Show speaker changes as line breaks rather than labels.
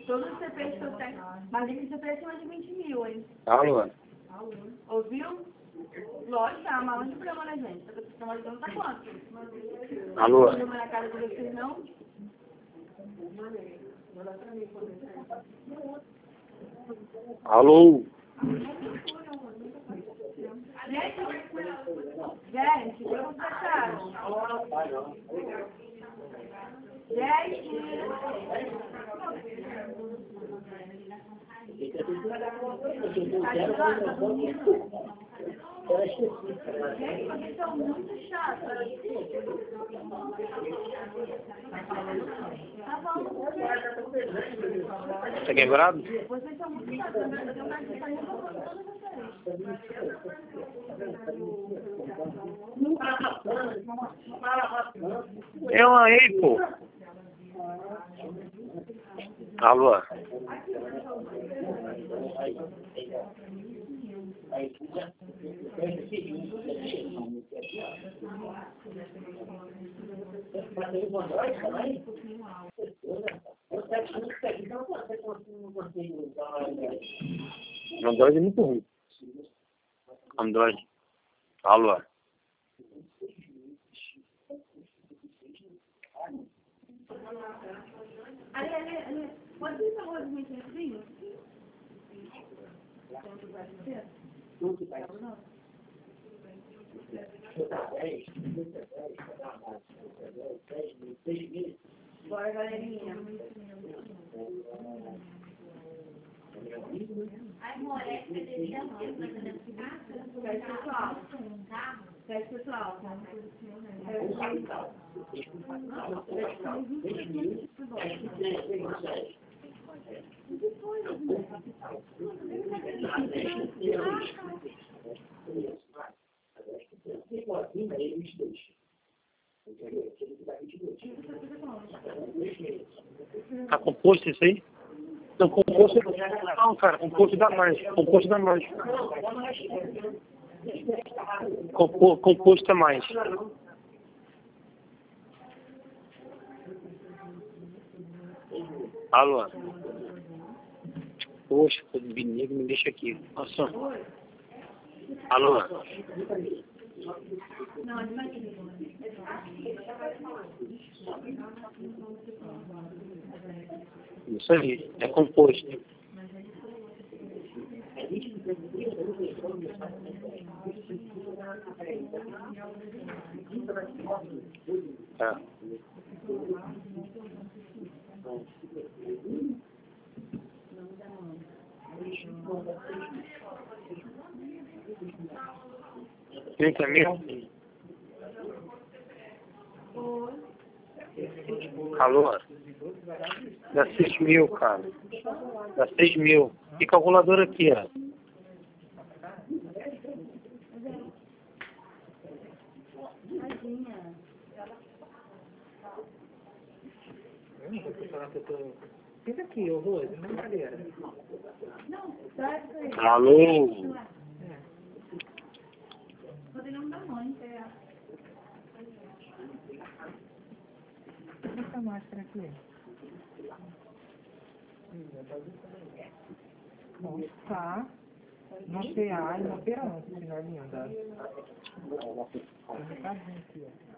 Todos os CPs que eu tenho. Mas esse CP é acima de 20 mil, hein?
Alô?
Ouviu? Lógico, tá uma mala de problema, né, gente? Só que esse problema não tá quanto?
Alô?
Não vai na casa de vocês, não?
Alô?
Gente, vamos fechar. Gente! Gente, vocês são muito chatos. Tá bom.
Tá quebrado?
Vocês são muito chatos. Eu tenho mais que estar todos vocês.
Eu aí, pô. Alô? Android é muito ruim. Android. Alô?
Ali, pode ir pra rua do Vicentinho? Bora, galerinha. Ai, moleque, deveria ter, mas eu não sei. Pessoal. Pessoal.
Tá composto isso aí? Não, composto não, cara, composto dá mais. Composto dá mais. Composto é mais. Alô? Poxa, tô de vinil, me deixa aqui. Nossa. Alô? Isso aí, é composto. Tá. Trinta mil? Alô? Dá 6 mil, cara. Dá 6 mil. E calculadora aqui, ó.
Fica aqui, ô Rose, não é brincadeira.
Alô?
Essa máscara aqui. Tá. No PA e no operante, senhor linda. Tem um bocadinho aqui, ó.